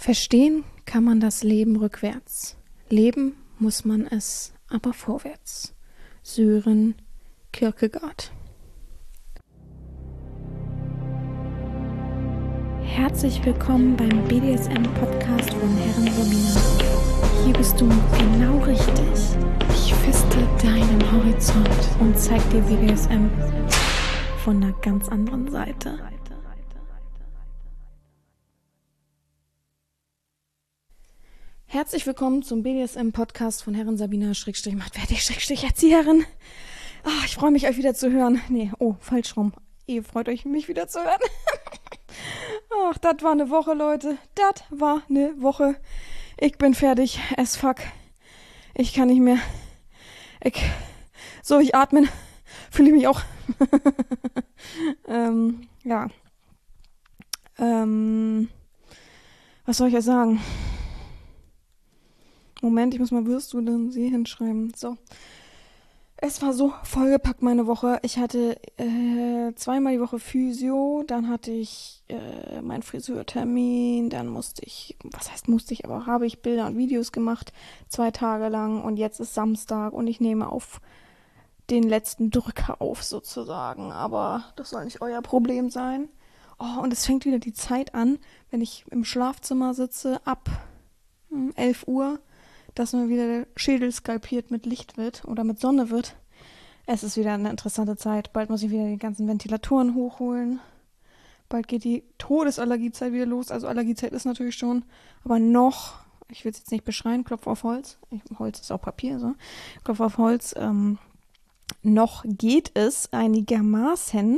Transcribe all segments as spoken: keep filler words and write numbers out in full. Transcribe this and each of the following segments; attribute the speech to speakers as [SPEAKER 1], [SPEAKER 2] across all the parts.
[SPEAKER 1] Verstehen kann man das Leben rückwärts. Leben muss man es aber vorwärts. Sören Kierkegaard. Herzlich willkommen beim B D S M-Podcast von Herren Sabina. Hier bist du genau richtig. Ich feste deinen Horizont und zeig dir B D S M von einer ganz anderen Seite. Herzlich willkommen zum B D S M-Podcast von Herren Sabina, Schrägstrich Machtwertig, Schrägstrich Erzieherin. Oh, ich freue mich, euch wieder zu hören. Nee, oh, falsch rum. Ihr freut euch, mich wieder zu hören. Ach, das war eine Woche, Leute. Das war eine Woche. Ich bin fertig as fuck. Ich kann nicht mehr. Ich, so, ich atmen. Fühle ich mich auch. ähm, ja. Ähm, was soll ich euch sagen? Moment, ich muss mal wirst du denn sie hinschreiben. So. Es war so vollgepackt meine Woche. Ich hatte äh, zweimal die Woche Physio, dann hatte ich äh, meinen Friseurtermin, dann musste ich, was heißt musste ich, aber habe ich Bilder und Videos gemacht, zwei Tage lang und jetzt ist Samstag und ich nehme auf den letzten Drücker auf sozusagen, aber das soll nicht euer Problem sein. Oh, und es fängt wieder die Zeit an, wenn ich im Schlafzimmer sitze, ab hm, elf Uhr, dass mir wieder der Schädel skalpiert mit Licht wird oder mit Sonne wird. Es ist wieder eine interessante Zeit. Bald muss ich wieder die ganzen Ventilatoren hochholen. Bald geht die Todesallergiezeit wieder los. Also Allergiezeit ist natürlich schon, aber noch, ich will es jetzt nicht beschreien, Klopf auf Holz. Ich, Holz ist auch Papier, so. Klopf auf Holz. Ähm, noch geht es einigermaßen.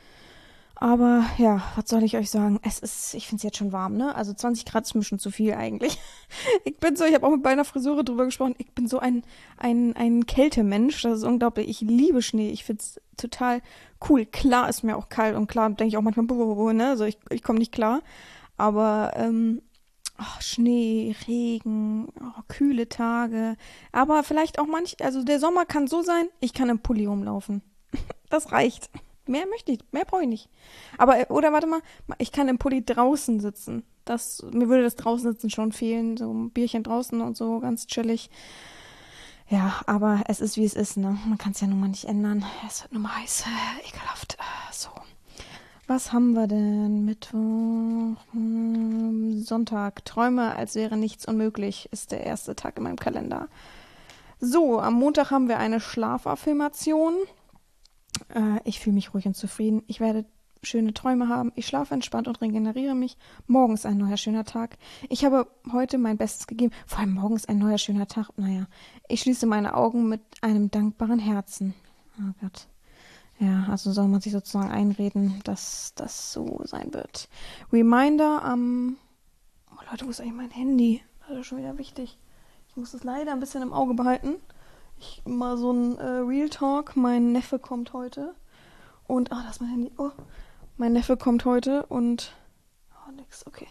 [SPEAKER 1] Aber ja, was soll ich euch sagen? Es ist, ich finde es jetzt schon warm, ne? Also zwanzig Grad ist mir schon zu viel eigentlich. Ich bin so, ich habe auch mit meiner Friseure drüber gesprochen, ich bin so ein, ein, ein Kältemensch, das ist unglaublich. Ich liebe Schnee, ich finde es total cool. Klar ist mir auch kalt und klar denke ich auch manchmal, buh, buh, buh, ne? Also ich, ich komme nicht klar. Aber ähm, oh, Schnee, Regen, oh, kühle Tage. Aber vielleicht auch manch, also der Sommer kann so sein, ich kann im Pulli rumlaufen. Das reicht. Mehr möchte ich, mehr brauche ich nicht. Aber, oder warte mal, ich kann im Pulli draußen sitzen. Das, mir würde das draußen sitzen schon fehlen. So ein Bierchen draußen und so, ganz chillig. Ja, aber es ist wie es ist, ne? Man kann es ja nun mal nicht ändern. Es wird nur mal heiß, äh, ekelhaft. Äh, so. Was haben wir denn? Mittwoch, hm, Sonntag. Träume, als wäre nichts unmöglich, ist der erste Tag in meinem Kalender. So, am Montag haben wir eine Schlafaffirmation. Äh, ich fühle mich ruhig und zufrieden. Ich werde schöne Träume haben. Ich schlafe entspannt und regeneriere mich. Morgen ist ein neuer schöner Tag. Ich habe heute mein Bestes gegeben. Vor allem morgen ist ein neuer schöner Tag. Naja, ich schließe meine Augen mit einem dankbaren Herzen. Oh Gott. Ja, also soll man sich sozusagen einreden, dass das so sein wird. Reminder am... Oh Leute, wo ist eigentlich mein Handy? Das ist schon wieder wichtig. Ich muss das leider ein bisschen im Auge behalten. Ich mal so ein äh, Real Talk. Mein Neffe kommt heute. Und, ah, das ist mein Handy. Oh, mein Neffe kommt heute und, oh, nix, okay.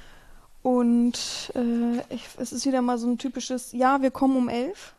[SPEAKER 1] Und äh, ich, es ist wieder mal so ein typisches, ja, wir kommen um elf.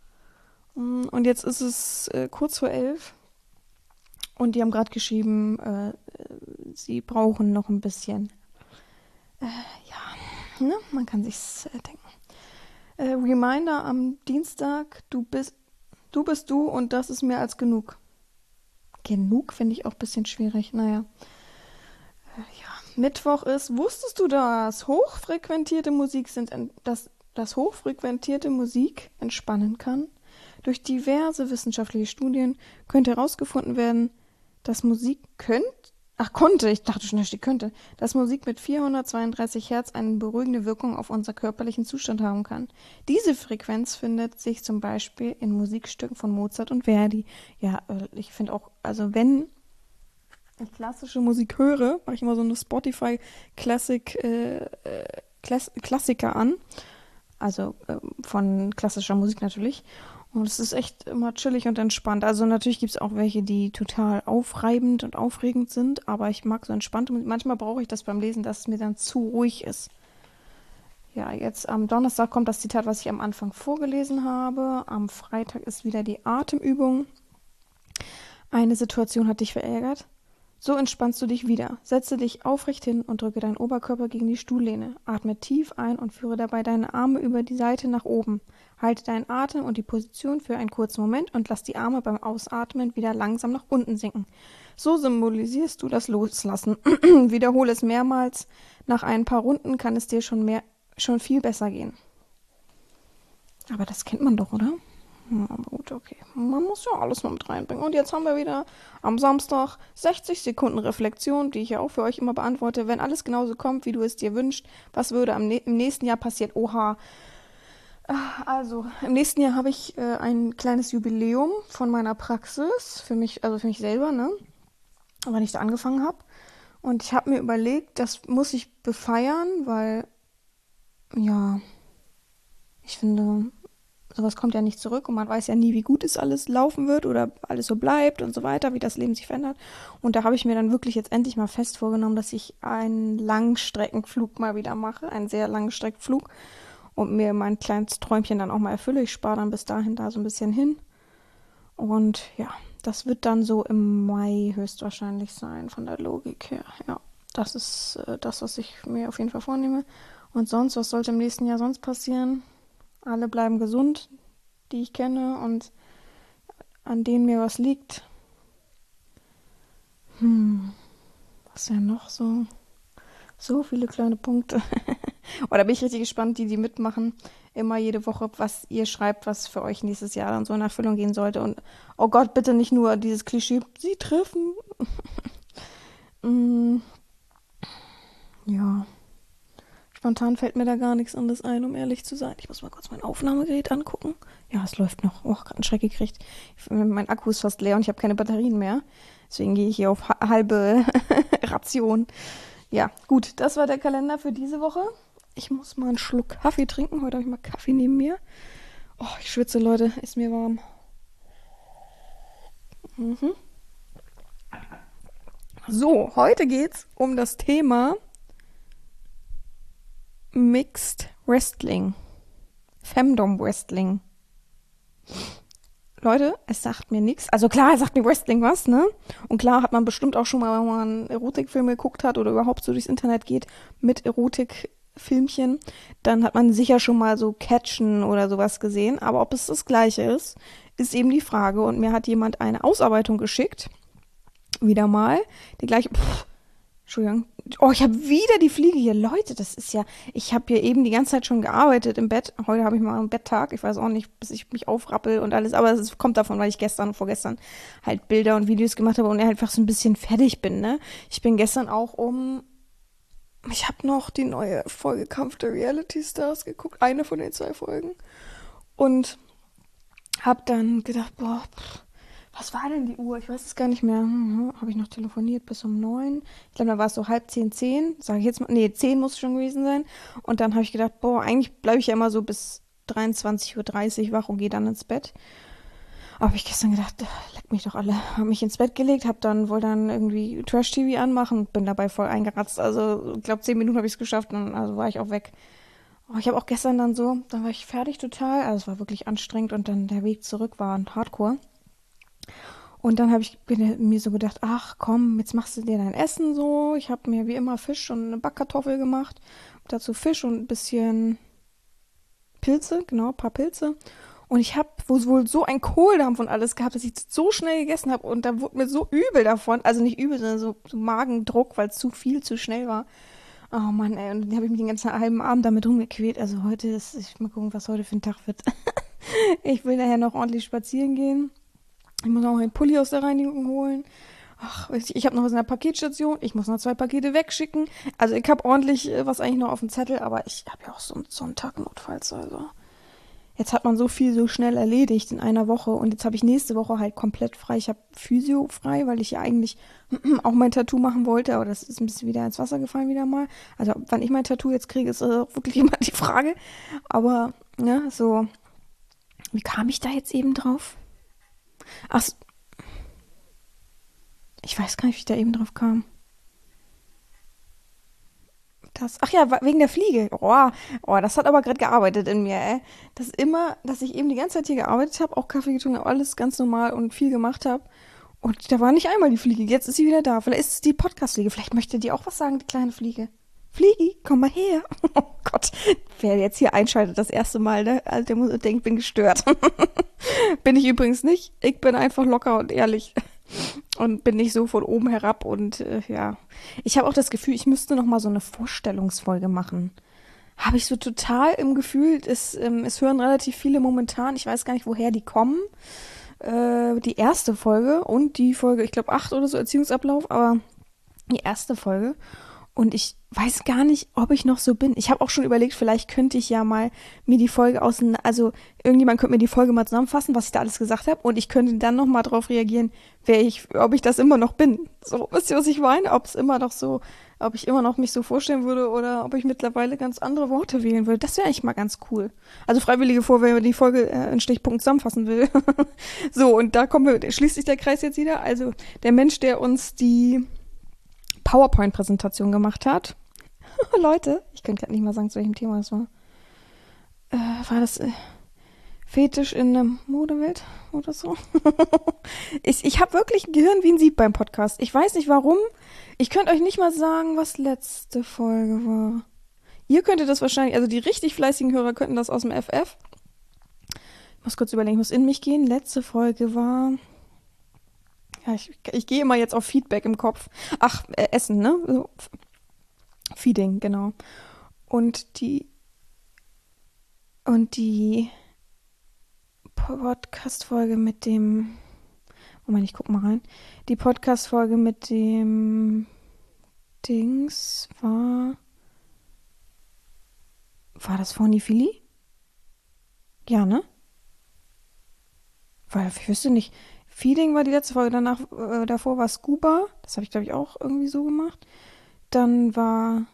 [SPEAKER 1] Und jetzt ist es äh, kurz vor elf. Und die haben gerade geschrieben, äh, sie brauchen noch ein bisschen. Äh, ja, ne, man kann sich's äh, denken. Äh, Reminder am Dienstag, du bist, du bist du und das ist mehr als genug. Genug finde ich auch ein bisschen schwierig, naja. Äh, ja, Mittwoch ist, wusstest du das? Hochfrequentierte Musik sind, dass, dass hochfrequentierte Musik entspannen kann? Durch diverse wissenschaftliche Studien könnte herausgefunden werden, dass Musik könnt, Ach, konnte, ich dachte schon, da steht könnte, dass Musik mit vierhundertzweiunddreißig Hertz eine beruhigende Wirkung auf unseren körperlichen Zustand haben kann. Diese Frequenz findet sich zum Beispiel in Musikstücken von Mozart und Verdi. Ja, ich finde auch, also wenn ich klassische Musik höre, mache ich immer so eine Spotify Classic, äh, Klass- Klassiker an. Also äh, von klassischer Musik natürlich. Und es ist echt immer chillig und entspannt. Also natürlich gibt es auch welche, die total aufreibend und aufregend sind, aber ich mag so entspannte Musik. Manchmal brauche ich das beim Lesen, dass es mir dann zu ruhig ist. Ja, jetzt am Donnerstag kommt das Zitat, was ich am Anfang vorgelesen habe. Am Freitag ist wieder die Atemübung. Eine Situation hat dich verärgert. So entspannst du dich wieder. Setze dich aufrecht hin und drücke deinen Oberkörper gegen die Stuhllehne. Atme tief ein und führe dabei deine Arme über die Seite nach oben. Halte deinen Atem und die Position für einen kurzen Moment und lass die Arme beim Ausatmen wieder langsam nach unten sinken. So symbolisierst du das Loslassen. Wiederhole es mehrmals. Nach ein paar Runden kann es dir schon, mehr, schon viel besser gehen. Aber das kennt man doch, oder? Ja, aber gut, okay. Man muss ja alles mal mit reinbringen. Und jetzt haben wir wieder am Samstag sechzig Sekunden Reflexion, die ich ja auch für euch immer beantworte. Wenn alles genauso kommt, wie du es dir wünschst, was würde am ne- im nächsten Jahr passieren? Oha. Also, im nächsten Jahr habe ich äh, ein kleines Jubiläum von meiner Praxis. Für mich, also für mich selber, ne? Wann ich da angefangen habe. Und ich habe mir überlegt, das muss ich befeiern, weil, ja, ich finde, sowas kommt ja nicht zurück und man weiß ja nie, wie gut es alles laufen wird oder alles so bleibt und so weiter, wie das Leben sich verändert. Und da habe ich mir dann wirklich jetzt endlich mal fest vorgenommen, dass ich einen Langstreckenflug mal wieder mache, einen sehr langen Streckenflug und mir mein kleines Träumchen dann auch mal erfülle. Ich spare dann bis dahin da so ein bisschen hin. Und ja, das wird dann so im Mai höchstwahrscheinlich sein, von der Logik her. Ja, das ist äh, das, was ich mir auf jeden Fall vornehme. Und sonst, was sollte im nächsten Jahr sonst passieren? Alle bleiben gesund, die ich kenne und an denen mir was liegt. Hm, was ja noch so? So viele kleine Punkte. Oh, da bin ich richtig gespannt, die, die mitmachen. Immer jede Woche, was ihr schreibt, was für euch nächstes Jahr dann so in Erfüllung gehen sollte. Und oh Gott, bitte nicht nur dieses Klischee, sie treffen. mm, ja, spontan fällt mir da gar nichts anderes ein, um ehrlich zu sein. Ich muss mal kurz mein Aufnahmegerät angucken. Ja, es läuft noch. Oh, gerade einen Schreck gekriegt. Ich, mein Akku ist fast leer und ich habe keine Batterien mehr. Deswegen gehe ich hier auf ha- halbe Ration. Ja, gut, das war der Kalender für diese Woche. Ich muss mal einen Schluck Kaffee trinken. Heute habe ich mal Kaffee neben mir. Oh, ich schwitze, Leute. Ist mir warm. Mhm. So, heute geht's um das Thema Mixed Wrestling. Femdom Wrestling. Leute, es sagt mir nichts. Also klar, es sagt mir Wrestling was, ne? Und klar hat man bestimmt auch schon mal, wenn man einen Erotikfilm geguckt hat oder überhaupt so durchs Internet geht mit Erotikfilmchen, dann hat man sicher schon mal so Catchen oder sowas gesehen. Aber ob es das Gleiche ist, ist eben die Frage. Und mir hat jemand eine Ausarbeitung geschickt. Wieder mal. Die gleiche. Pff, Entschuldigung. Oh, ich habe wieder die Fliege hier. Leute, das ist ja. Ich habe hier eben die ganze Zeit schon gearbeitet im Bett. Heute habe ich mal einen Betttag. Ich weiß auch nicht, bis ich mich aufrappel und alles. Aber es kommt davon, weil ich gestern und vorgestern halt Bilder und Videos gemacht habe und einfach so ein bisschen fertig bin, ne? Ich bin gestern auch um. Ich habe noch die neue Folge Kampf der Reality Stars geguckt. Eine von den zwei Folgen. Und habe dann gedacht, boah. Pff, was war denn die Uhr? Ich weiß es gar nicht mehr. Hm, habe ich noch telefoniert bis um neun? Ich glaube, da war es so halb zehn, zehn. Sage ich jetzt mal. Nee, zehn muss es schon gewesen sein. Und dann habe ich gedacht, boah, eigentlich bleibe ich ja immer so bis dreiundzwanzig Uhr dreißig wach und gehe dann ins Bett. Aber habe ich gestern gedacht, äh, leck mich doch alle. Habe mich ins Bett gelegt, habe dann, wollte dann irgendwie Trash-T V anmachen und bin dabei voll eingeratzt. Also, ich glaube, zehn Minuten habe ich es geschafft und also war ich auch weg. Oh, ich habe auch gestern dann so, dann war ich fertig total. Also, es war wirklich anstrengend und dann der Weg zurück war ein Hardcore. Und dann habe ich bin mir so gedacht, ach komm, jetzt machst du dir dein Essen so. Ich habe mir wie immer Fisch und eine Backkartoffel gemacht. Dazu Fisch und ein bisschen Pilze, genau, ein paar Pilze. Und ich habe wohl so einen Kohldampf und alles gehabt, dass ich so schnell gegessen habe. Und da wurde mir so übel davon. Also nicht übel, sondern so, so Magendruck, weil es zu viel, zu schnell war. Oh Mann, ey. Und dann habe ich mich den ganzen halben Abend damit rumgequält. Also heute ist, ich mal gucken, was heute für ein Tag wird. Ich will nachher noch ordentlich spazieren gehen. Ich muss noch meinen Pulli aus der Reinigung holen. Ach, ich, ich habe noch was in der Paketstation. Ich muss noch zwei Pakete wegschicken. Also ich habe ordentlich äh, was eigentlich noch auf dem Zettel, aber ich habe ja auch so einen Sonntag notfalls. Also jetzt hat man so viel so schnell erledigt in einer Woche und jetzt habe ich nächste Woche halt komplett frei. Ich habe Physio frei, weil ich ja eigentlich auch mein Tattoo machen wollte, aber das ist ein bisschen wieder ins Wasser gefallen wieder mal. Also wann ich mein Tattoo jetzt kriege, ist äh, wirklich immer die Frage. Aber ja, so, wie kam ich da jetzt eben drauf? Ach, ich weiß gar nicht, wie ich da eben drauf kam. Das, ach ja, wegen der Fliege. Oh, oh, das hat aber gerade gearbeitet in mir, ey. Das immer, dass ich eben die ganze Zeit hier gearbeitet habe, auch Kaffee getrunken habe, alles ganz normal und viel gemacht habe. Und da war nicht einmal die Fliege. Jetzt ist sie wieder da. Vielleicht ist es die Podcast-Fliege. Vielleicht möchte die auch was sagen, die kleine Fliege. Fliegi, komm mal her. Oh Gott, wer jetzt hier einschaltet das erste Mal, ne? Also der muss denkt, ich bin gestört. Bin ich übrigens nicht. Ich bin einfach locker und ehrlich. Und bin nicht so von oben herab. Und äh, ja, ich habe auch das Gefühl, ich müsste noch mal so eine Vorstellungsfolge machen. Habe ich so total im Gefühl, es, ähm, es hören relativ viele momentan. Ich weiß gar nicht, woher die kommen. Äh, die erste Folge und die Folge, ich glaube acht oder so, Erziehungsablauf, aber die erste Folge. Und ich weiß gar nicht, ob ich noch so bin. Ich habe auch schon überlegt, vielleicht könnte ich ja mal mir die Folge auseinander, also irgendjemand könnte mir die Folge mal zusammenfassen, was ich da alles gesagt habe, und ich könnte dann noch mal drauf reagieren, wer ich, ob ich das immer noch bin. So, wisst ihr, was ich meine? Ob es immer noch so, ob ich immer noch mich so vorstellen würde oder ob ich mittlerweile ganz andere Worte wählen würde. Das wäre eigentlich mal ganz cool. Also freiwillige vor, wer die Folge äh, in Stichpunkten zusammenfassen will. So, und da kommen wir, schließt sich der Kreis jetzt wieder. Also der Mensch, der uns die PowerPoint-Präsentation gemacht hat. Leute, ich könnte gerade nicht mal sagen, zu welchem Thema das war. Äh, war das äh, Fetisch in der Modewelt oder so? ich ich habe wirklich ein Gehirn wie ein Sieb beim Podcast. Ich weiß nicht warum. Ich könnte euch nicht mal sagen, was letzte Folge war. Ihr könntet das wahrscheinlich, also die richtig fleißigen Hörer könnten das aus dem F F. Ich muss kurz überlegen, ich muss in mich gehen. Letzte Folge war... Ja, ich, ich gehe immer jetzt auf Feedback im Kopf. Ach, äh, Essen, ne? So, Feeding, genau. Und die und die Podcast-Folge mit dem Moment, ich guck mal rein. Die Podcast-Folge mit dem Dings war war das Phony-Philly? Ja, ne? Weil ich wüsste nicht. Feeding war die letzte Folge, danach, äh, davor war Scuba. Das habe ich, glaube ich, auch irgendwie so gemacht. Dann war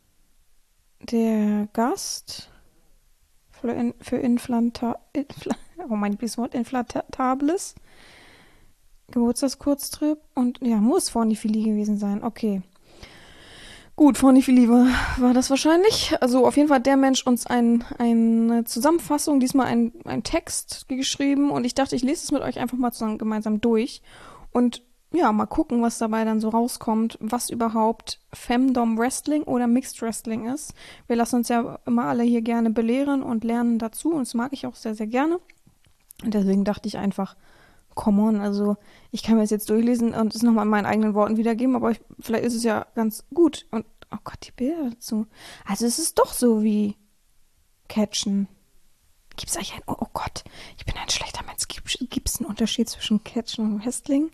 [SPEAKER 1] der Gast für, in, für Inflanta, Infla, oh mein Wort, Inflantables. Geburtstagskurztrip. Und ja, muss Fornifili gewesen sein. Okay. Gut, Fornifili war, war das wahrscheinlich. Also auf jeden Fall hat der Mensch uns ein, eine Zusammenfassung, diesmal ein, ein Text geschrieben. Und ich dachte, ich lese es mit euch einfach mal zusammen gemeinsam durch. Und ja, mal gucken, was dabei dann so rauskommt, was überhaupt Femdom Wrestling oder Mixed Wrestling ist. Wir lassen uns ja immer alle hier gerne belehren und lernen dazu. Und das mag ich auch sehr, sehr gerne. Und deswegen dachte ich einfach, come on, also ich kann mir das jetzt durchlesen und es nochmal in meinen eigenen Worten wiedergeben, aber ich, vielleicht ist es ja ganz gut. Und, oh Gott, die Bilder dazu. Also es ist doch so wie Catchen. Gibt es eigentlich ein, oh, oh Gott, ich bin ein schlechter Mensch. Gibt es einen Unterschied zwischen Catchen und Wrestling?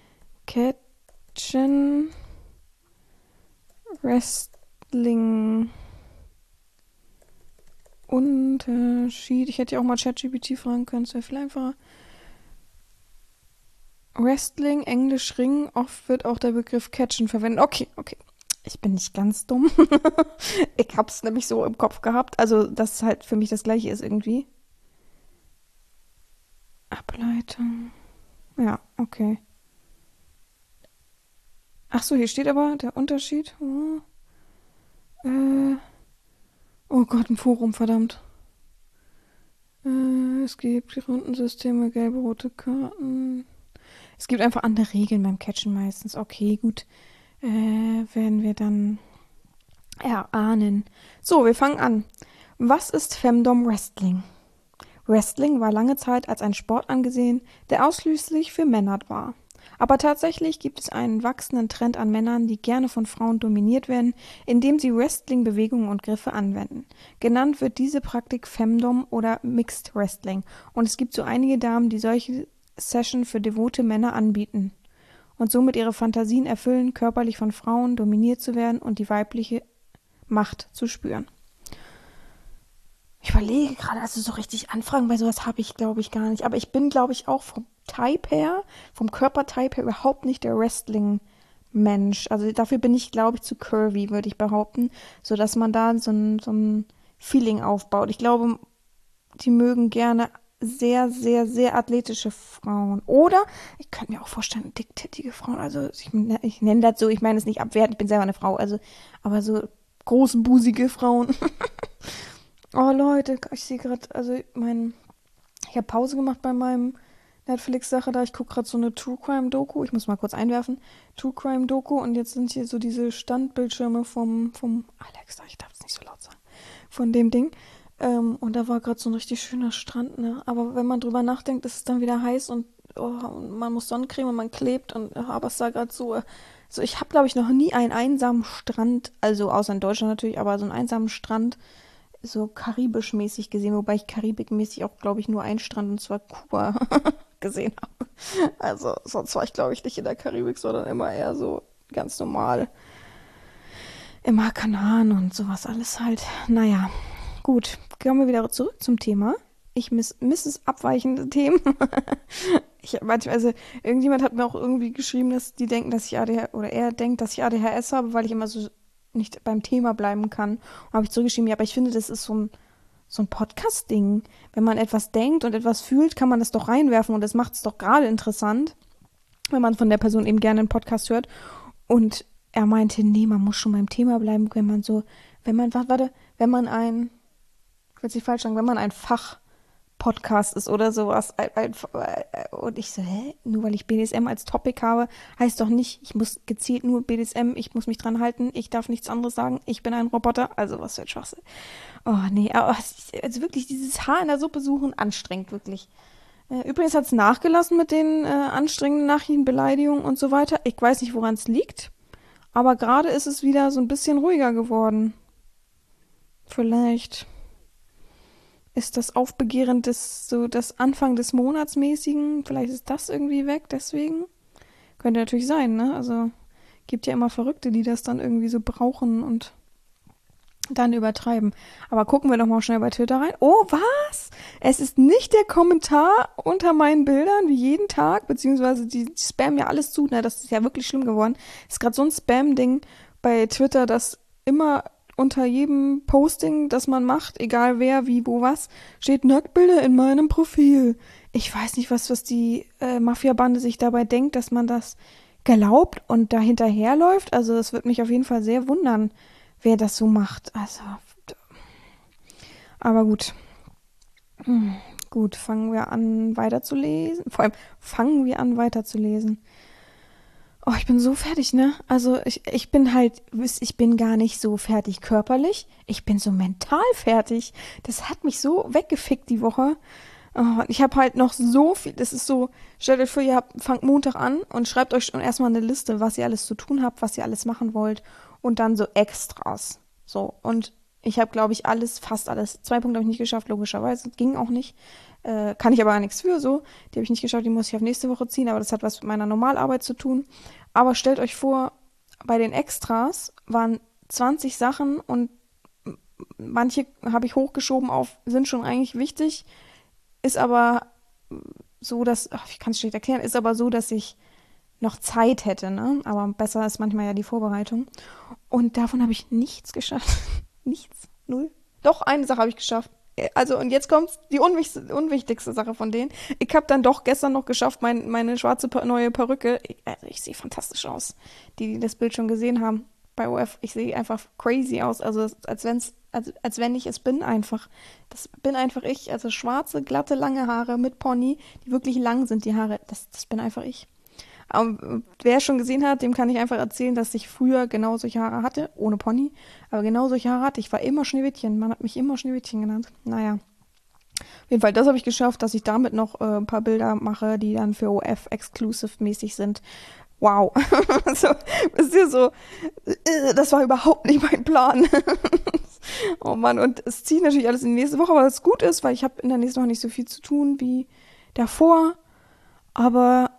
[SPEAKER 1] Catchen, Wrestling, Unterschied. Ich hätte ja auch mal ChatGPT fragen können, es wäre viel einfacher. Wrestling, Englisch Ring, oft wird auch der Begriff Catchen verwendet. Okay, okay. Ich bin nicht ganz dumm. Ich hab's nämlich so im Kopf gehabt. Also, dass es halt für mich das Gleiche ist irgendwie. Ableitung. Ja, okay. Ach so, hier steht aber der Unterschied. Oh, äh, oh Gott, ein Forum, verdammt. Äh, es gibt Rundensysteme, gelbe, rote Karten. Es gibt einfach andere Regeln beim Catchen meistens. Okay, gut. Äh, werden wir dann erahnen. So, wir fangen an. Was ist Femdom Wrestling? Wrestling war lange Zeit als ein Sport angesehen, der ausschließlich für Männer war. Aber tatsächlich gibt es einen wachsenden Trend an Männern, die gerne von Frauen dominiert werden, indem sie Wrestling-Bewegungen und Griffe anwenden. Genannt wird diese Praktik Femdom oder Mixed Wrestling. Und es gibt so einige Damen, die solche Session für devote Männer anbieten und somit ihre Fantasien erfüllen, körperlich von Frauen dominiert zu werden und die weibliche Macht zu spüren. Ich überlege gerade, also so richtig Anfragen bei sowas habe ich, glaube ich, gar nicht. Aber ich bin, glaube ich, auch vom Type her, vom Körpertype her überhaupt nicht der Wrestling-Mensch. Also dafür bin ich, glaube ich, zu curvy, würde ich behaupten, sodass man da so ein, so ein Feeling aufbaut. Ich glaube, die mögen gerne sehr, sehr, sehr athletische Frauen. Oder, ich könnte mir auch vorstellen, dicktittige Frauen. Also ich, ich nenne das so, ich meine es nicht abwertend, ich bin selber eine Frau. Also, aber so großbusige Frauen. Oh Leute, ich sehe gerade, also mein, ich habe Pause gemacht bei meinem Netflix-Sache da. Ich gucke gerade so eine True Crime-Doku. Ich muss mal kurz einwerfen. True Crime-Doku. Und jetzt sind hier so diese Standbildschirme vom, vom Alexa. Ich darf es nicht so laut sagen. Von dem Ding. Ähm, und da war gerade so ein richtig schöner Strand, ne? Aber wenn man drüber nachdenkt, ist es dann wieder heiß und, oh, und man muss Sonnencreme und man klebt. Und, oh, aber es sah gerade so... Äh, so, ich habe, glaube ich, noch nie einen einsamen Strand, also außer in Deutschland natürlich, aber so einen einsamen Strand so karibisch-mäßig gesehen, wobei ich karibikmäßig auch, glaube ich, nur einen Strand, und zwar Kuba, gesehen habe. Also sonst war ich, glaube ich, nicht in der Karibik, sondern immer eher so ganz normal. Immer Kanaren und sowas alles halt. Naja, gut, kommen wir wieder zurück zum Thema. Ich miss, miss es abweichende Themen. Ich manchmal, also irgendjemand hat mir auch irgendwie geschrieben, dass die denken, dass ich A D H S oder er denkt, dass ich A D H S habe, weil ich immer so nicht beim Thema bleiben kann. Und habe ich zurückgeschrieben, ja, aber ich finde, das ist so ein, so ein Podcast-Ding. Wenn man etwas denkt und etwas fühlt, kann man das doch reinwerfen und das macht es doch gerade interessant, wenn man von der Person eben gerne einen Podcast hört. Und er meinte, nee, man muss schon beim Thema bleiben, wenn man so, wenn man, warte, wenn man ein, ich will es nicht falsch sagen, wenn man ein Fach Podcast ist oder sowas. Und ich so, hä? Nur weil ich B D S M als Topic habe, heißt doch nicht, ich muss gezielt nur B D S M, ich muss mich dran halten, ich darf nichts anderes sagen, ich bin ein Roboter. Also was für ein Schwachsinn. Oh nee, aber also wirklich dieses Haar in der Suppe suchen, anstrengend, wirklich. Übrigens hat es nachgelassen mit den äh, anstrengenden Nachrichten, Beleidigungen und so weiter. Ich weiß nicht, woran es liegt, aber gerade ist es wieder so ein bisschen ruhiger geworden. Vielleicht ist das Aufbegehren des, so das Anfang des Monatsmäßigen, vielleicht ist das irgendwie weg, deswegen. Könnte natürlich sein, ne? Also gibt ja immer Verrückte, die das dann irgendwie so brauchen und dann übertreiben. Aber gucken wir doch mal schnell bei Twitter rein. Oh, was? Es ist nicht der Kommentar unter meinen Bildern, wie jeden Tag, beziehungsweise die, die spammen ja alles zu, ne? Das ist ja wirklich schlimm geworden. Es ist gerade so ein Spam-Ding bei Twitter, dass immer unter jedem Posting, das man macht, egal wer, wie, wo, was, steht Nacktbilder in meinem Profil. Ich weiß nicht, was, was die äh, Mafia-Bande sich dabei denkt, dass man das glaubt und da hinterherläuft. Also das wird mich auf jeden Fall sehr wundern, wer das so macht. Also, aber gut. Hm, gut, fangen wir an weiterzulesen. Vor allem fangen wir an weiterzulesen. Oh, ich bin so fertig, ne? Also ich, ich bin halt, ich bin gar nicht so fertig körperlich. Ich bin so mental fertig. Das hat mich so weggefickt die Woche. Oh, ich habe halt noch so viel, das ist so, stellt euch vor, ihr habt, fangt Montag an und schreibt euch erstmal eine Liste, was ihr alles zu tun habt, was ihr alles machen wollt und dann so Extras. So, und ich habe, glaube ich, alles, fast alles, zwei Punkte habe ich nicht geschafft, logischerweise, ging auch nicht. Äh, kann ich aber gar nichts für, so. Die habe ich nicht geschafft, die muss ich auf nächste Woche ziehen, aber das hat was mit meiner Normalarbeit zu tun. Aber stellt euch vor, bei den Extras waren zwanzig Sachen und manche habe ich hochgeschoben auf, sind schon eigentlich wichtig, ist aber so, dass, ach, ich kann es schlecht erklären, ist aber so, dass ich noch Zeit hätte, ne? Aber besser ist manchmal ja die Vorbereitung. Und davon habe ich nichts geschafft. Nichts. Null. Doch, eine Sache habe ich geschafft. Also, und jetzt kommt die unwichtigste, unwichtigste Sache von denen. Ich habe dann doch gestern noch geschafft, mein, meine schwarze neue Perücke. Ich, also, ich sehe fantastisch aus. Die, die das Bild schon gesehen haben bei O F. Ich sehe einfach crazy aus. Also, als, wenn's, als, als wenn ich es bin einfach. Das bin einfach ich. Also, schwarze, glatte, lange Haare mit Pony, die wirklich lang sind, die Haare. Das, das bin einfach ich. Aber wer schon gesehen hat, dem kann ich einfach erzählen, dass ich früher genau solche Haare hatte, ohne Pony, aber genau solche Haare hatte. Ich war immer Schneewittchen, man hat mich immer Schneewittchen genannt. Naja, auf jeden Fall, das habe ich geschafft, dass ich damit noch äh, ein paar Bilder mache, die dann für O F exclusive-mäßig sind. Wow, also, wisst ihr so, äh, das war überhaupt nicht mein Plan. Oh Mann, und es zieht natürlich alles in die nächste Woche, was gut ist, weil ich habe in der nächsten Woche nicht so viel zu tun wie davor, aber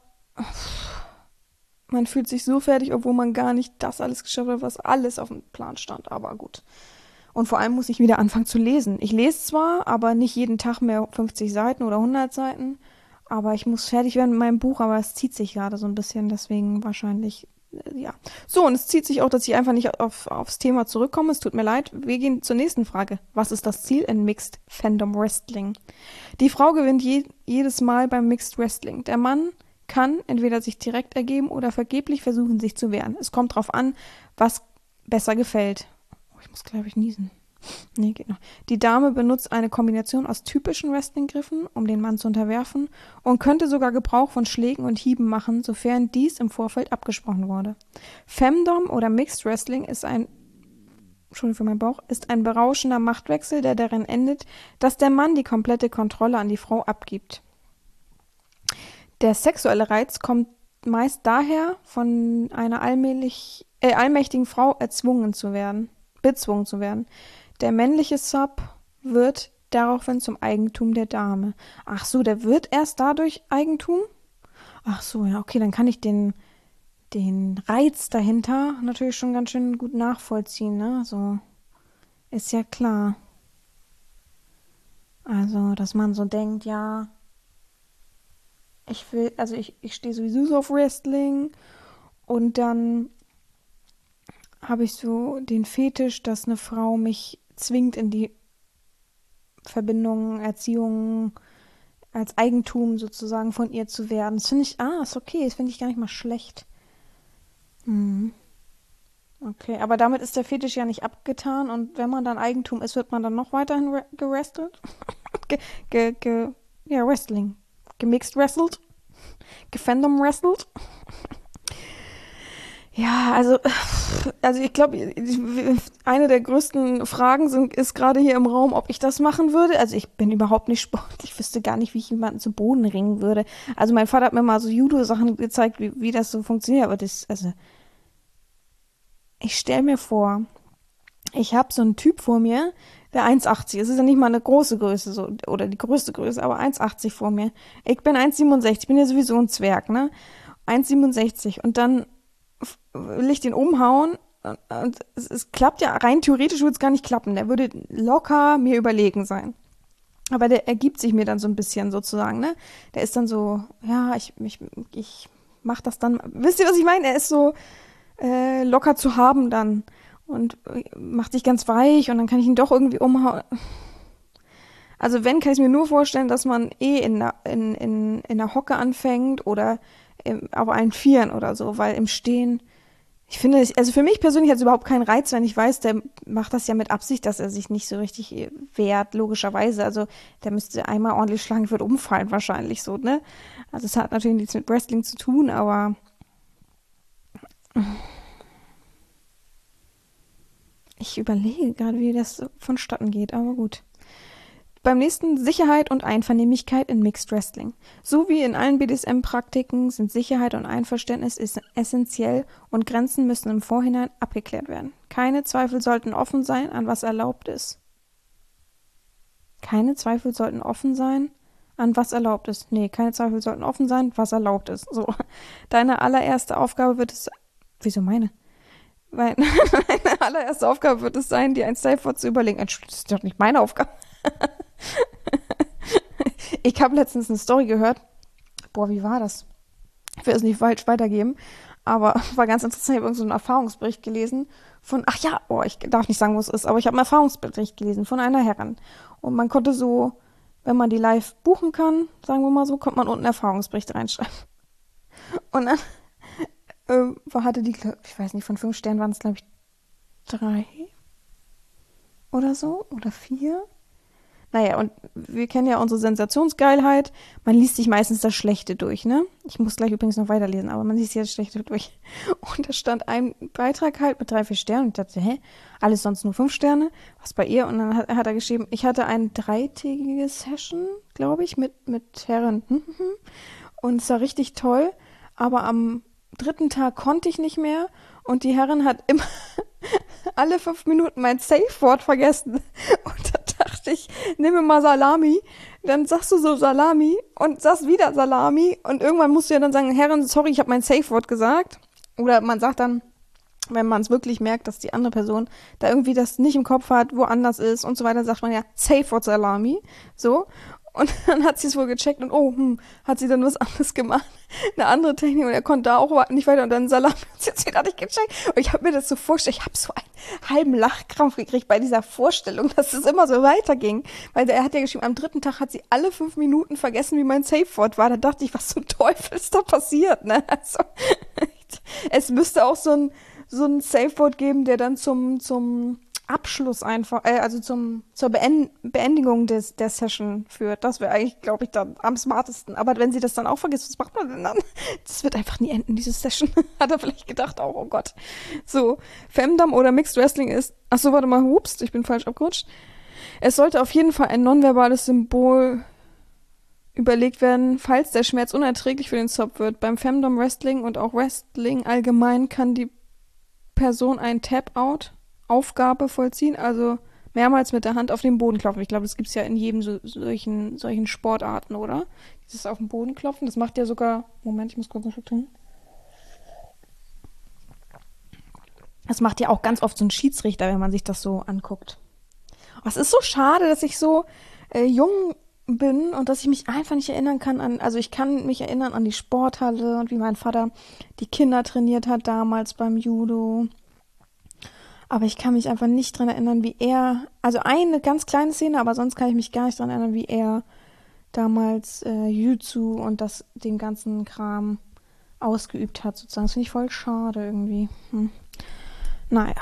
[SPEAKER 1] man fühlt sich so fertig, obwohl man gar nicht das alles geschafft hat, was alles auf dem Plan stand. Aber gut. Und vor allem muss ich wieder anfangen zu lesen. Ich lese zwar, aber nicht jeden Tag mehr fünfzig Seiten oder hundert Seiten. Aber ich muss fertig werden mit meinem Buch, aber es zieht sich gerade so ein bisschen. Deswegen wahrscheinlich, äh, ja. So, und es zieht sich auch, dass ich einfach nicht auf, aufs Thema zurückkomme. Es tut mir leid. Wir gehen zur nächsten Frage. Was ist das Ziel in Mixed Fandom Wrestling? Die Frau gewinnt je, jedes Mal beim Mixed Wrestling. Der Mann kann entweder sich direkt ergeben oder vergeblich versuchen, sich zu wehren. Es kommt drauf an, was besser gefällt. Oh, ich muss, glaube ich, niesen. Nee, geht noch. Die Dame benutzt eine Kombination aus typischen Wrestling-Griffen, um den Mann zu unterwerfen, und könnte sogar Gebrauch von Schlägen und Hieben machen, sofern dies im Vorfeld abgesprochen wurde. Femdom oder Mixed Wrestling ist ein, Entschuldigung für meinen Bauch, ist ein berauschender Machtwechsel, der darin endet, dass der Mann die komplette Kontrolle an die Frau abgibt. Der sexuelle Reiz kommt meist daher, von einer allmählich, äh, allmächtigen Frau erzwungen zu werden, bezwungen zu werden. Der männliche Sub wird daraufhin zum Eigentum der Dame. Ach so, der wird erst dadurch Eigentum? Ach so, ja, okay, dann kann ich den, den Reiz dahinter natürlich schon ganz schön gut nachvollziehen, ne? So, ist ja klar. Also, dass man so denkt, ja, ich will, also ich, ich stehe sowieso so auf Wrestling und dann habe ich so den Fetisch, dass eine Frau mich zwingt in die Verbindung, Erziehung, als Eigentum sozusagen von ihr zu werden. Das finde ich, ah, ist okay, das finde ich gar nicht mal schlecht. Hm. Okay, aber damit ist der Fetisch ja nicht abgetan und wenn man dann Eigentum ist, wird man dann noch weiterhin re- gerestelt? ge, ge, ge, ja, Wrestling. Gemixt wrestled? Gefandom wrestled? Ja, also, also ich glaube, eine der größten Fragen sind, ist gerade hier im Raum, ob ich das machen würde. Also ich bin überhaupt nicht sportlich, ich wüsste gar nicht, wie ich jemanden zu Boden ringen würde. Also mein Vater hat mir mal so Judo-Sachen gezeigt, wie, wie das so funktioniert, aber das, also ich stelle mir vor, ich habe so einen Typ vor mir, der eins achtzig ist. Es ist ja nicht mal eine große Größe, so, oder die größte Größe, aber eins achtzig vor mir. Ich bin eins siebenundsechzig, bin ja sowieso ein Zwerg, ne? eins siebenundsechzig und dann f- will ich den umhauen und, und es, es klappt ja, rein theoretisch würde es gar nicht klappen. Der würde locker mir überlegen sein. Aber der ergibt sich mir dann so ein bisschen sozusagen, ne? Der ist dann so, ja, ich, ich, ich mach das dann. Wisst ihr, was ich meine? Er ist so äh, locker zu haben dann und äh, macht sich ganz weich und dann kann ich ihn doch irgendwie umhauen. Also wenn, kann ich mir nur vorstellen, dass man eh in der, in, in, in der Hocke anfängt oder im, auf allen Vieren oder so, weil im Stehen, ich finde, es- also für mich persönlich hat es überhaupt keinen Reiz, wenn ich weiß, der macht das ja mit Absicht, dass er sich nicht so richtig äh, wehrt, logischerweise. Also der müsste einmal ordentlich schlagen, ich würde umfallen wahrscheinlich so, ne? Also es hat natürlich nichts mit Wrestling zu tun, aber ich überlege gerade, wie das so vonstatten geht, aber gut. Beim nächsten Sicherheit und Einvernehmlichkeit in Mixed Wrestling. So wie in allen B D S M-Praktiken sind Sicherheit und Einverständnis es- essentiell und Grenzen müssen im Vorhinein abgeklärt werden. Keine Zweifel sollten offen sein, an was erlaubt ist. Keine Zweifel sollten offen sein, an was erlaubt ist. Nee, keine Zweifel sollten offen sein, was erlaubt ist. So. Deine allererste Aufgabe wird es. Wieso meine? Weil deine allererste Aufgabe wird es sein, dir ein Safe Word zu überlegen. Entschuldigung, das ist doch nicht meine Aufgabe. Ich habe letztens eine Story gehört. Boah, wie war das? Ich will es nicht falsch weitergeben, aber war ganz interessant. Ich habe irgend so einen Erfahrungsbericht gelesen von, ach ja, boah, ich darf nicht sagen, wo es ist, aber ich habe einen Erfahrungsbericht gelesen von einer Herrin. Und man konnte so, wenn man die live buchen kann, sagen wir mal so, konnte man unten Erfahrungsberichte reinschreiben. Und dann äh, war- hatte die, glaub- ich weiß nicht, von fünf Sternen waren es, glaube ich, drei oder so oder vier. Naja, und wir kennen ja unsere Sensationsgeilheit. Man liest sich meistens das Schlechte durch, ne? Ich muss gleich übrigens noch weiterlesen, aber man liest sich das Schlechte durch. Und da stand ein Beitrag halt mit drei, vier Sternen. Und ich dachte, hä? Alles sonst nur fünf Sterne? Was bei ihr? Und dann hat, hat er geschrieben, ich hatte eine dreitägige Session, glaube ich, mit, mit Herren. Und es war richtig toll. Aber am dritten Tag konnte ich nicht mehr. Und die Herrin hat immer alle fünf Minuten mein Safe-Wort vergessen. Und da dachte ich, nimm mir mal Salami. Dann sagst du so Salami und sagst wieder Salami. Und irgendwann musst du ja dann sagen, Herren, sorry, ich habe mein Safe-Wort gesagt. Oder man sagt dann, wenn man es wirklich merkt, dass die andere Person da irgendwie das nicht im Kopf hat, woanders ist und so weiter, sagt man ja Safe-Wort Salami. So. Und dann hat sie es wohl gecheckt und oh, hm, hat sie dann was anderes gemacht. Eine andere Technik und er konnte da auch nicht weiter und dann Salami hat sie jetzt wieder nicht gecheckt. Und ich habe mir das so vorgestellt, ich habe so einen halben Lachkrampf gekriegt bei dieser Vorstellung, dass es immer so weiterging. Weil er hat ja geschrieben, am dritten Tag hat sie alle fünf Minuten vergessen, wie mein Safe-Wort war. Da dachte ich, was zum Teufel ist da passiert, ne? Also, es müsste auch so ein, so ein Safe-Wort geben, der dann zum, zum Abschluss einfach, äh, also zum, zur Beend Beendigung des, der Session führt. Das wäre eigentlich, glaube ich, dann am smartesten. Aber wenn sie das dann auch vergisst, was macht man denn dann? Das wird einfach nie enden, diese Session. Hat er vielleicht gedacht, auch, oh Gott. So, Femdom oder Mixed Wrestling ist, ach so, warte mal, hups, ich bin falsch abgerutscht. Es sollte auf jeden Fall ein nonverbales Symbol überlegt werden, falls der Schmerz unerträglich für den Zopf wird. Beim Femdom Wrestling und auch Wrestling allgemein kann die Person ein Tap-Out Aufgabe vollziehen, also mehrmals mit der Hand auf den Boden klopfen. Ich glaube, das gibt es ja in jedem so, solchen, solchen Sportarten, oder? Dieses auf den Boden klopfen, das macht ja sogar. Moment, ich muss kurz einen Schluck trinken. Das macht ja auch ganz oft so ein Schiedsrichter, wenn man sich das so anguckt. Oh, es ist so schade, dass ich so äh, jung bin und dass ich mich einfach nicht erinnern kann an, also ich kann mich erinnern an die Sporthalle und wie mein Vater die Kinder trainiert hat damals beim Judo. Aber ich kann mich einfach nicht dran erinnern, wie er, also eine ganz kleine Szene, aber sonst kann ich mich gar nicht dran erinnern, wie er damals äh, Jiu-Jitsu und das, den ganzen Kram ausgeübt hat, sozusagen. Das finde ich voll schade irgendwie. Hm. Naja.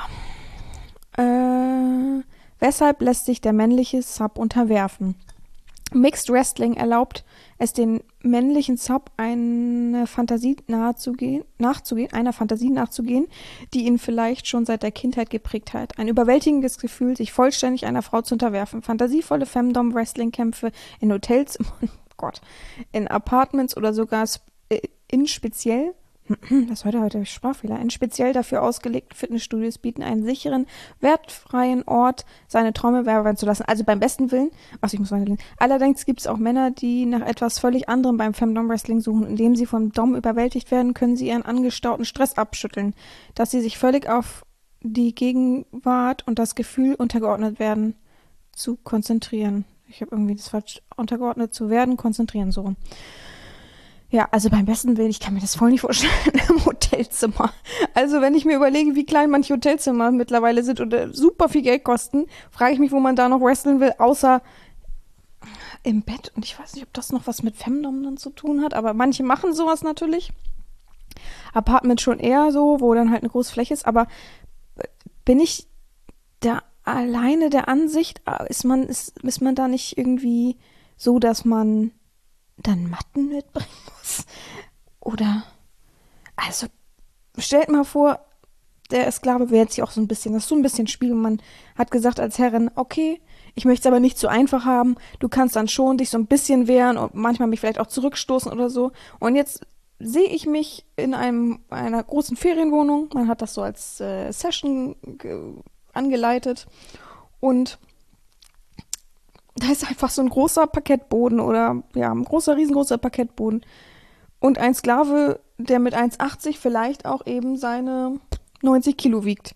[SPEAKER 1] Äh, weshalb lässt sich der männliche Sub unterwerfen? Mixed Wrestling erlaubt es den männlichen Sub eine Fantasie nahezugehen, nachzugehen, einer Fantasie nachzugehen, die ihn vielleicht schon seit der Kindheit geprägt hat. Ein überwältigendes Gefühl, sich vollständig einer Frau zu unterwerfen. Fantasievolle Femdom-Wrestling-Kämpfe in Hotels, oh Gott, in Apartments oder sogar in speziell Das heute heute Sprachfehler. In speziell dafür ausgelegten Fitnessstudios bieten einen sicheren, wertfreien Ort, seine Träume wahr werden zu lassen. Also beim besten Willen. Ach, ich muss weiterlesen. Allerdings gibt es auch Männer, die nach etwas völlig anderem beim Femdom Wrestling suchen. Indem sie vom Dom überwältigt werden, können sie ihren angestauten Stress abschütteln, dass sie sich völlig auf die Gegenwart und das Gefühl untergeordnet werden zu konzentrieren. Ich habe irgendwie das falsch untergeordnet zu werden, konzentrieren so rum. Ja, also beim besten Willen, ich kann mir das voll nicht vorstellen im Hotelzimmer. Also wenn ich mir überlege, wie klein manche Hotelzimmer mittlerweile sind und äh, super viel Geld kosten, frage ich mich, wo man da noch wrestlen will, außer im Bett. Und ich weiß nicht, ob das noch was mit Femdom dann zu tun hat, aber manche machen sowas natürlich. Apartment schon eher so, wo dann halt eine große Fläche ist, aber bin ich da alleine der Ansicht, ist man, ist, ist man da nicht irgendwie so, dass man dann Matten mitbringen muss? Oder, also, stellt mal vor, der Sklave wäre jetzt hier auch so ein bisschen, das ist so ein bisschen Spiel. Man hat gesagt als Herrin, okay, ich möchte es aber nicht zu einfach haben. Du kannst dann schon dich so ein bisschen wehren und manchmal mich vielleicht auch zurückstoßen oder so. Und jetzt sehe ich mich in einem einer großen Ferienwohnung. Man hat das so als äh, Session ge- angeleitet. Und da ist einfach so ein großer Parkettboden oder ja, ein großer, riesengroßer Parkettboden. Und ein Sklave, der mit eins achtzig vielleicht auch eben seine neunzig Kilo wiegt.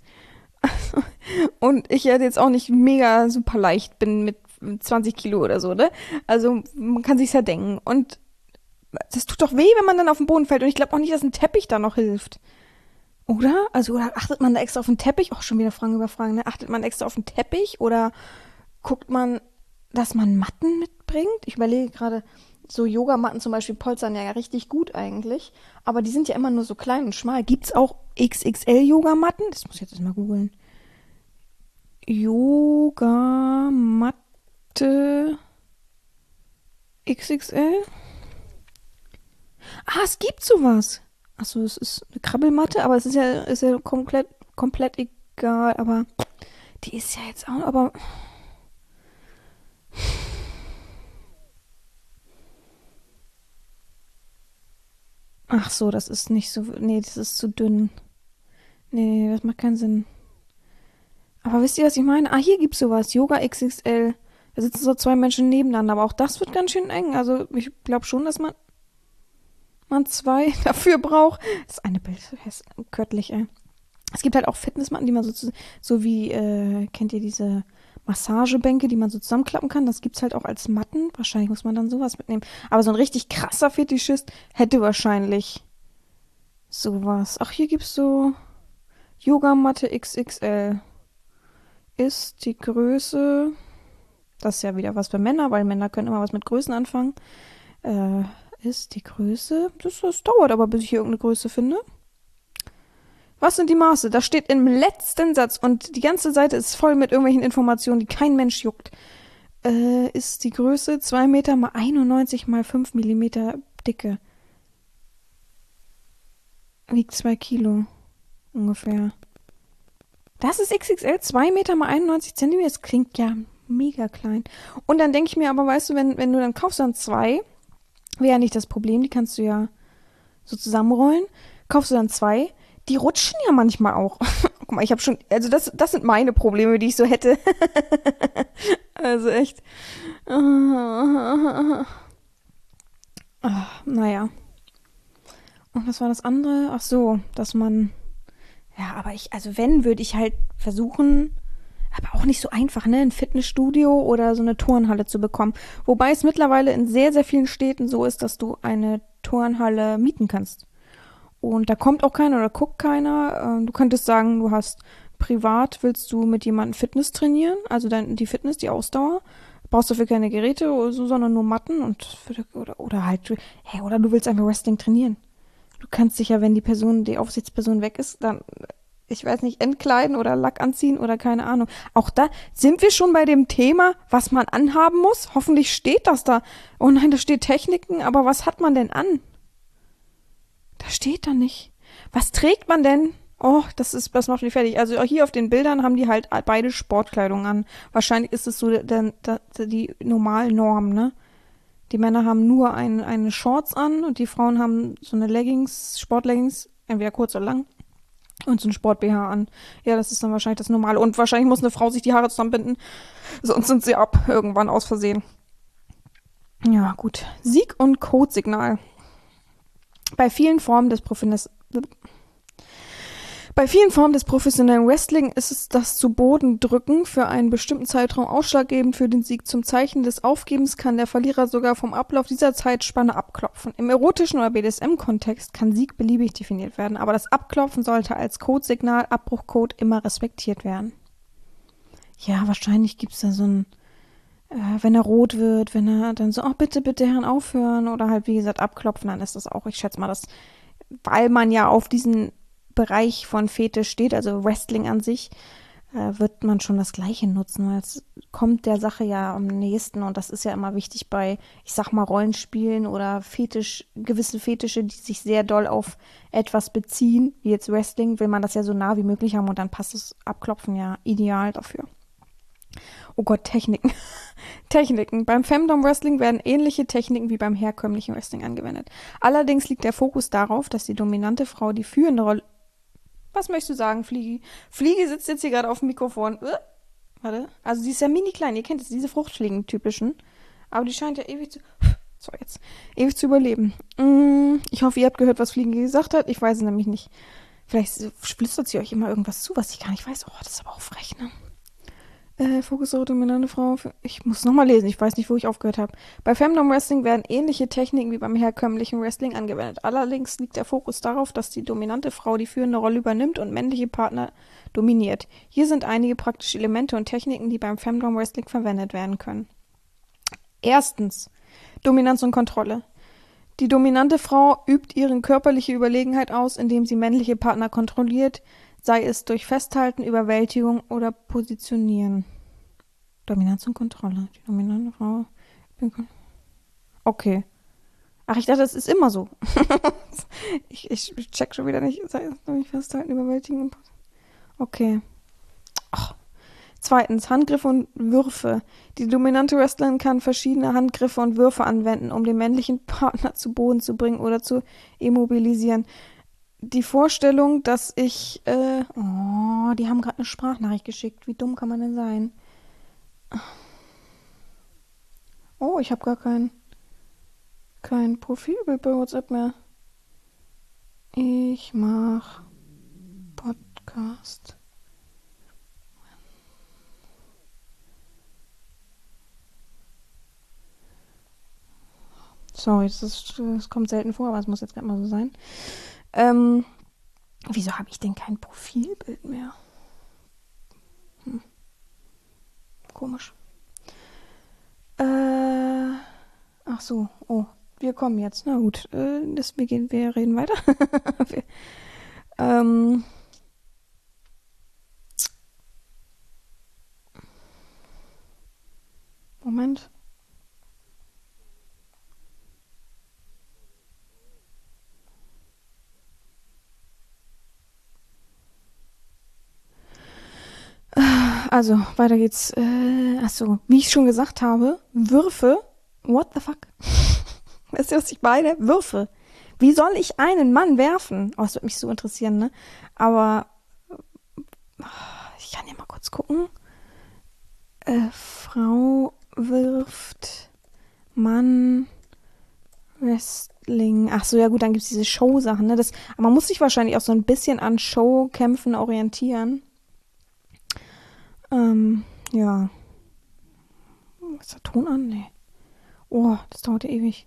[SPEAKER 1] Und ich jetzt auch nicht mega super leicht bin mit zwanzig Kilo oder so, ne? Also man kann sich's ja denken. Und das tut doch weh, wenn man dann auf den Boden fällt. Und ich glaube auch nicht, dass ein Teppich da noch hilft. Oder? Also oder achtet man da extra auf den Teppich? Auch schon wieder Fragen über Fragen, ne? Achtet man extra auf den Teppich? Oder guckt man, dass man Matten mitbringt? Ich überlege gerade, so Yogamatten zum Beispiel polstern ja richtig gut eigentlich. Aber die sind ja immer nur so klein und schmal. Gibt's auch X X L-Yogamatten? Das muss ich jetzt erstmal googeln. Yogamatte X X L? Ah, es gibt sowas. Achso, es ist eine Krabbelmatte, aber es ist ja, ist ja komplett, komplett egal. Aber die ist ja jetzt auch, aber ach so, das ist nicht so, nee, das ist zu dünn. Nee, das macht keinen Sinn. Aber wisst ihr, was ich meine? Ah, hier gibt's sowas. Yoga X X L. Da sitzen so zwei Menschen nebeneinander, aber auch das wird ganz schön eng. Also ich glaube schon, dass man, man zwei dafür braucht. Das ist eine Bild, das ist göttlich, ey. Es gibt halt auch Fitnessmatten, die man so, zu- so wie, äh, kennt ihr diese Massagebänke, die man so zusammenklappen kann? Das gibt's halt auch als Matten. Wahrscheinlich muss man dann sowas mitnehmen. Aber so ein richtig krasser Fetischist hätte wahrscheinlich sowas. Ach, hier gibt's so Yogamatte X X L. Ist die Größe, das ist ja wieder was für Männer, weil Männer können immer was mit Größen anfangen. Äh, ist die Größe, das, das dauert aber, bis ich hier irgendeine Größe finde. Was sind die Maße? Das steht im letzten Satz und die ganze Seite ist voll mit irgendwelchen Informationen, die kein Mensch juckt. Äh, ist die Größe zwei Meter mal einundneunzig mal fünf Millimeter Dicke. Wiegt zwei Kilo ungefähr. Das ist X X L, zwei Meter mal einundneunzig Zentimeter. Das klingt ja mega klein. Und dann denke ich mir aber, weißt du, wenn, wenn du dann kaufst dann zwei, wäre ja nicht das Problem, die kannst du ja so zusammenrollen. Kaufst du dann zwei, die rutschen ja manchmal auch. Guck mal, ich habe schon, also das, das sind meine Probleme, die ich so hätte. Also echt. Ah, naja. Und was war das andere? Ach so, dass man, ja, aber ich, also wenn, würde ich halt versuchen, aber auch nicht so einfach, ne, ein Fitnessstudio oder so eine Turnhalle zu bekommen. Wobei es mittlerweile in sehr, sehr vielen Städten so ist, dass du eine Turnhalle mieten kannst. Und da kommt auch keiner oder guckt keiner. Ähm, Du könntest sagen, du hast privat, willst du mit jemandem Fitness trainieren, also dann die Fitness, die Ausdauer. Brauchst dafür keine Geräte oder so, sondern nur Matten und für, oder, oder halt, hey, oder du willst einfach Wrestling trainieren. Du kannst dich ja, wenn die Person, die Aufsichtsperson weg ist, dann, ich weiß nicht, entkleiden oder Lack anziehen oder keine Ahnung. Auch da sind wir schon bei dem Thema, was man anhaben muss. Hoffentlich steht das da. Oh nein, da steht Techniken, aber was hat man denn an? Das steht da nicht. Was trägt man denn? Oh, das ist, das macht mich fertig. Also hier auf den Bildern haben die halt beide Sportkleidung an. Wahrscheinlich ist es so der, der, der, die Normalnorm, ne? Die Männer haben nur ein, eine Shorts an und die Frauen haben so eine Leggings, Sportleggings, entweder kurz oder lang, und so ein Sport-B H an. Ja, das ist dann wahrscheinlich das Normale. Und wahrscheinlich muss eine Frau sich die Haare zusammenbinden, sonst sind sie ab, irgendwann aus Versehen. Ja, gut. Sieg- und Codesignal. Bei vielen Formen des Profines Bei vielen Formen des professionellen Wrestling ist es das zu Boden drücken für einen bestimmten Zeitraum ausschlaggebend für den Sieg. Zum Zeichen des Aufgebens kann der Verlierer sogar vom Ablauf dieser Zeitspanne abklopfen. Im erotischen oder B D S M-Kontext kann Sieg beliebig definiert werden, aber das Abklopfen sollte als Codesignal, Abbruchcode immer respektiert werden. Ja, wahrscheinlich gibt's da so ein, äh, wenn er rot wird, wenn er dann so, oh bitte, bitte Herren aufhören oder halt wie gesagt abklopfen, dann ist das auch, ich schätze mal, das, weil man ja auf diesen Bereich von Fetisch steht, also Wrestling an sich, äh, wird man schon das Gleiche nutzen, weil es kommt der Sache ja am nächsten und das ist ja immer wichtig bei, ich sag mal, Rollenspielen oder Fetisch, gewisse Fetische, die sich sehr doll auf etwas beziehen, wie jetzt Wrestling, will man das ja so nah wie möglich haben und dann passt das Abklopfen ja ideal dafür. Oh Gott, Techniken. Techniken. Beim Femdom Wrestling werden ähnliche Techniken wie beim herkömmlichen Wrestling angewendet. Allerdings liegt der Fokus darauf, dass die dominante Frau die führende Rolle. Was möchtest du sagen, Fliegi? Fliegi sitzt jetzt hier gerade auf dem Mikrofon. Uh, warte. Also sie ist ja mini klein. Ihr kennt es, diese Fruchtfliegen-typischen. Aber die scheint ja ewig zu. So, jetzt. Ewig zu überleben. Mm, ich hoffe, ihr habt gehört, was Fliegi gesagt hat. Ich weiß es nämlich nicht. Vielleicht flüstert sie euch immer irgendwas zu, was ich gar nicht weiß. Oh, das ist aber auch frech, ne? Äh, Fokus auf dominante Frau. Ich muss nochmal lesen, ich weiß nicht, wo ich aufgehört habe. Bei Femdom Wrestling werden ähnliche Techniken wie beim herkömmlichen Wrestling angewendet. Allerdings liegt der Fokus darauf, dass die dominante Frau die führende Rolle übernimmt und männliche Partner dominiert. Hier sind einige praktische Elemente und Techniken, die beim Femdom Wrestling verwendet werden können. Erstens. Dominanz und Kontrolle. Die dominante Frau übt ihre körperliche Überlegenheit aus, indem sie männliche Partner kontrolliert, sei es durch Festhalten, Überwältigung oder Positionieren. Dominanz und Kontrolle. Die dominante Frau. Okay. Ach, ich dachte, das ist immer so. ich, ich check schon wieder nicht. Sei es durch Festhalten, Überwältigung. Okay. Ach. Zweitens, Handgriffe und Würfe. Die dominante Wrestlerin kann verschiedene Handgriffe und Würfe anwenden, um den männlichen Partner zu Boden zu bringen oder zu immobilisieren. Die Vorstellung, dass ich, äh, oh, die haben gerade eine Sprachnachricht geschickt. Wie dumm kann man denn sein? Oh, ich habe gar kein, kein Profilbild bei WhatsApp mehr. Ich mach Podcast. Sorry, das, ist, das kommt selten vor, aber es muss jetzt gerade mal so sein. Ähm, wieso habe ich denn kein Profilbild mehr? Hm, komisch. Äh, ach so, oh, wir kommen jetzt. Na gut, äh, das, wir, gehen, wir reden weiter. wir, ähm, Moment. Also, weiter geht's. Äh, achso, wie ich schon gesagt habe, Würfe. What the fuck? Weißt du, was ich meine? Würfe. Wie soll ich einen Mann werfen? Oh, das würde mich so interessieren, ne? Aber äh, ich kann ja mal kurz gucken. Äh, Frau wirft Mann Wrestling. Ach so, ja gut, dann gibt's diese Show-Sachen, ne? Das, aber man muss sich wahrscheinlich auch so ein bisschen an Showkämpfen orientieren. Ähm, ja. Ist der Ton an? Nee. Oh, das dauert ja ewig.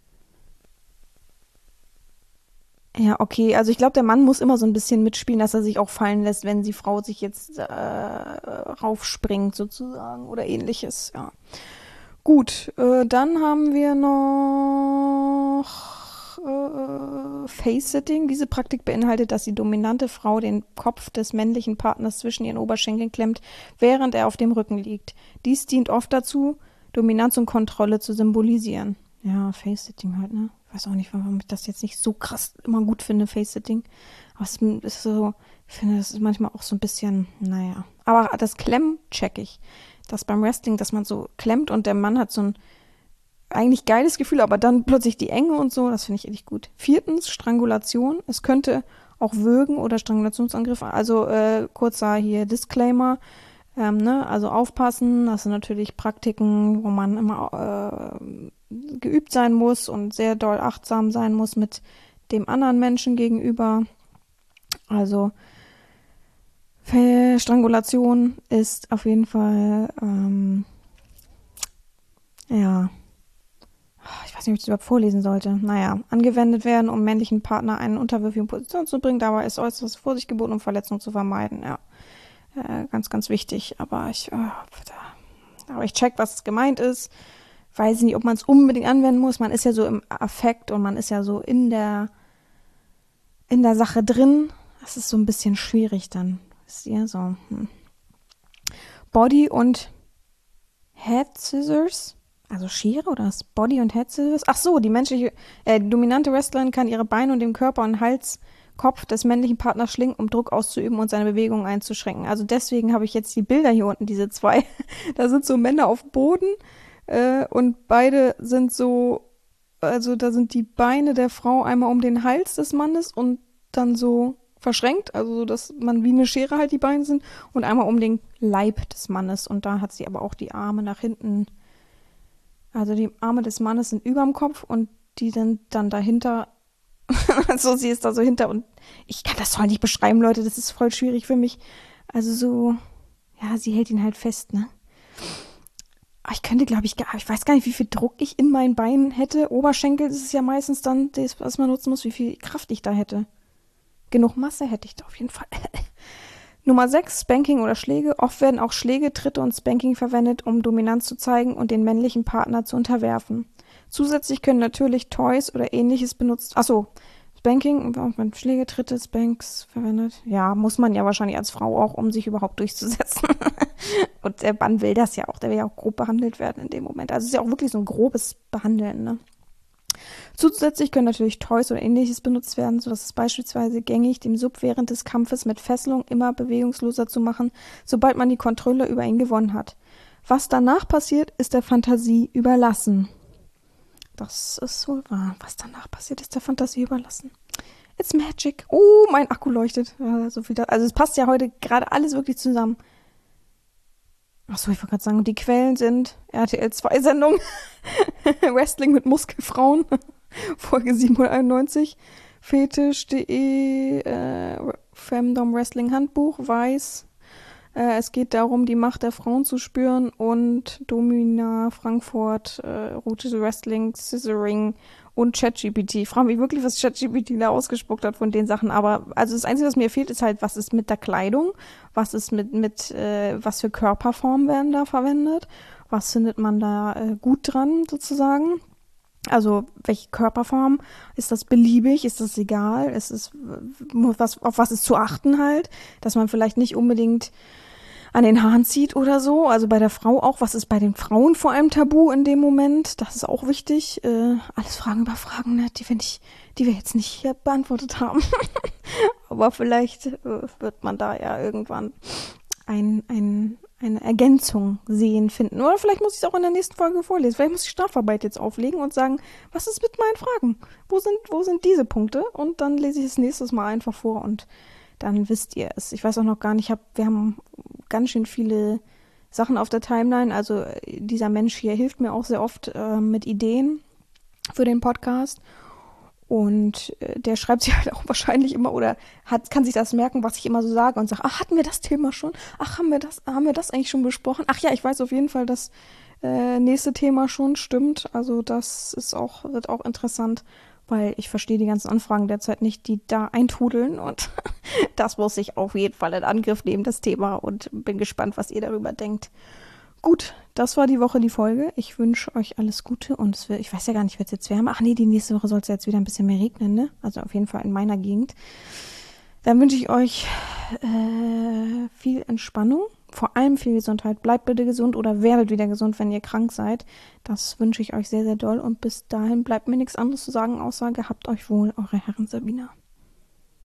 [SPEAKER 1] Ja, okay. Also ich glaube, der Mann muss immer so ein bisschen mitspielen, dass er sich auch fallen lässt, wenn die Frau sich jetzt äh, raufspringt sozusagen oder ähnliches. Ja. Gut, äh, dann haben wir noch äh, Face-Sitting. Diese Praktik beinhaltet, dass die dominante Frau den Kopf des männlichen Partners zwischen ihren Oberschenkeln klemmt, während er auf dem Rücken liegt. Dies dient oft dazu, Dominanz und Kontrolle zu symbolisieren. Ja, Face-Sitting halt, ne? Ich weiß auch nicht, warum ich das jetzt nicht so krass immer gut finde, Face-Sitting. Aber es ist so, ich finde, das ist manchmal auch so ein bisschen, naja. Aber das Klemmen check ich. Das beim Wrestling, dass man so klemmt und der Mann hat so ein eigentlich geiles Gefühl, aber dann plötzlich die Enge und so, das finde ich echt gut. Viertens, Strangulation. Es könnte auch Würgen oder Strangulationsangriffe, also äh, kurzer hier Disclaimer, ähm, ne? Also aufpassen, das sind natürlich Praktiken, wo man immer äh, geübt sein muss und sehr doll achtsam sein muss mit dem anderen Menschen gegenüber. Also Strangulation ist auf jeden Fall, ähm, ja, ich weiß nicht, ob ich das überhaupt vorlesen sollte. Naja, angewendet werden, um männlichen Partner eine unterwürfige Position zu bringen. Dabei ist äußeres Vorsicht geboten, um Verletzungen zu vermeiden. Ja, äh, ganz, ganz wichtig. Aber ich, äh, aber ich check, was gemeint ist. Weiß nicht, ob man es unbedingt anwenden muss. Man ist ja so im Affekt und man ist ja so in der, in der Sache drin. Das ist so ein bisschen schwierig dann. Wisst ihr, so. Hm. Body und Head Scissors. Also Schere oder das Body und Head Scissors? Ach so, die menschliche, äh, die dominante Wrestlerin kann ihre Beine und den Körper und Hals, Kopf des männlichen Partners schlingen, um Druck auszuüben und seine Bewegungen einzuschränken. Also deswegen habe ich jetzt die Bilder hier unten, diese zwei. Da sind so Männer auf dem Boden äh, und beide sind so, also da sind die Beine der Frau einmal um den Hals des Mannes und dann so verschränkt, also so, dass man wie eine Schere halt die Beine sind und einmal um den Leib des Mannes und da hat sie aber auch die Arme nach hinten. Also die Arme des Mannes sind überm Kopf und die sind dann dahinter. So, sie ist da so hinter und ich kann das voll nicht beschreiben, Leute. Das ist voll schwierig für mich. Also so, ja, sie hält ihn halt fest, ne? Aber ich könnte, glaube ich, gar, ich weiß gar nicht, wie viel Druck ich in meinen Beinen hätte. Oberschenkel ist es ja meistens dann das, was man nutzen muss, wie viel Kraft ich da hätte. Genug Masse hätte ich da auf jeden Fall. Nummer sechs, Spanking oder Schläge. Oft werden auch Schläge, Tritte und Spanking verwendet, um Dominanz zu zeigen und den männlichen Partner zu unterwerfen. Zusätzlich können natürlich Toys oder ähnliches benutzt. Achso, Spanking, auch mit Schläge, Tritte, Spanks verwendet. Ja, muss man ja wahrscheinlich als Frau auch, um sich überhaupt durchzusetzen. Und der Mann will das ja auch, der will ja auch grob behandelt werden in dem Moment. Also es ist ja auch wirklich so ein grobes Behandeln, ne? Zusätzlich können natürlich Toys oder ähnliches benutzt werden, sodass es beispielsweise gängig, dem Sub während des Kampfes mit Fesselung immer bewegungsloser zu machen, sobald man die Kontrolle über ihn gewonnen hat. Was danach passiert, ist der Fantasie überlassen. Das ist wohl wahr. Was danach passiert, ist der Fantasie überlassen. It's magic. Oh, mein Akku leuchtet. Ja, so viel da. Also es passt ja heute gerade alles wirklich zusammen. Achso, ich wollte gerade sagen, die Quellen sind R T L zwei Sendung. Wrestling mit Muskelfrauen. Folge siebenhunderteinundneunzig. Fetisch.de, äh, Femdom Wrestling Handbuch, weiß. Äh, es geht darum, die Macht der Frauen zu spüren und Domina Frankfurt, äh, Route Wrestling, Scissoring und ChatGPT. Ich frage mich wirklich, was ChatGPT da ausgespuckt hat von den Sachen. Aber also das Einzige, was mir fehlt, ist halt, was ist mit der Kleidung? Was ist mit, mit äh, was für Körperformen werden da verwendet? Was findet man da äh, gut dran, sozusagen? Also, welche Körperform? Ist das beliebig? Ist das egal? Ist es, was, auf was ist zu achten halt? Dass man vielleicht nicht unbedingt an den Haaren zieht oder so. Also bei der Frau auch. Was ist bei den Frauen vor allem tabu in dem Moment? Das ist auch wichtig. Äh, alles Fragen über Fragen, ne? Die, wenn ich, die wir jetzt nicht hier beantwortet haben. Aber vielleicht äh, wird man da ja irgendwann ein, ein, eine Ergänzung sehen, finden. Oder vielleicht muss ich es auch in der nächsten Folge vorlesen. Vielleicht muss ich Strafarbeit jetzt auflegen und sagen, was ist mit meinen Fragen? Wo sind, wo sind diese Punkte? Und dann lese ich es nächstes Mal einfach vor und dann wisst ihr es. Ich weiß auch noch gar nicht, ich hab, wir haben ganz schön viele Sachen auf der Timeline. Also dieser Mensch hier hilft mir auch sehr oft äh, mit Ideen für den Podcast. Und äh, der schreibt sich halt auch wahrscheinlich immer oder hat, kann sich das merken, was ich immer so sage und sagt, ach, hatten wir das Thema schon? Ach, haben wir das, haben wir das eigentlich schon besprochen? Ach ja, ich weiß auf jeden Fall, das äh, nächste Thema schon stimmt. Also das ist auch, wird auch interessant, weil ich verstehe die ganzen Anfragen derzeit nicht, die da eintrudeln und das muss ich auf jeden Fall in Angriff nehmen, das Thema, und bin gespannt, was ihr darüber denkt. Gut, das war die Woche, die Folge. Ich wünsche euch alles Gute und es wird, ich weiß ja gar nicht, wird es jetzt wärmer? Ach nee, die nächste Woche soll es jetzt wieder ein bisschen mehr regnen, ne? Also auf jeden Fall in meiner Gegend. Dann wünsche ich euch äh, viel Entspannung, vor allem viel Gesundheit. Bleibt bitte gesund oder werdet wieder gesund, wenn ihr krank seid. Das wünsche ich euch sehr, sehr doll und bis dahin bleibt mir nichts anderes zu sagen, außer gehabt euch wohl, eure Herren Sabina.